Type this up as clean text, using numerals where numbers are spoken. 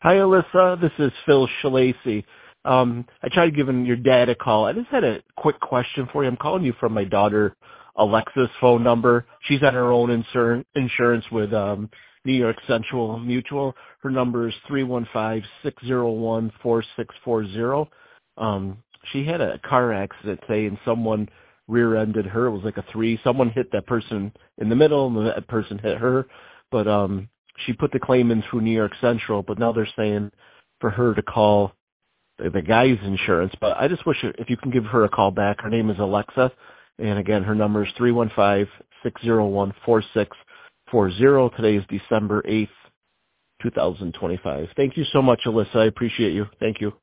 Hi, Alyssa. This is Phil Shalacy. I tried giving your dad a call. I just had a quick question for you. I'm calling you from my daughter Alexa's phone number. She's on her own insurance with New York Central Mutual. Her number is 315-601-4640. She had a car accident today, and someone rear-ended her. It was like a three. Someone hit that person in the middle, and that person hit her. But she put the claim in through New York Central, but now they're saying for her to call the guy's insurance. But I just wish if you can give her a call back. Her name is Alexa, and again, her number is 315-601-4640. Today is December 8th, 2025. Thank you so much, Alyssa. I appreciate you. Thank you.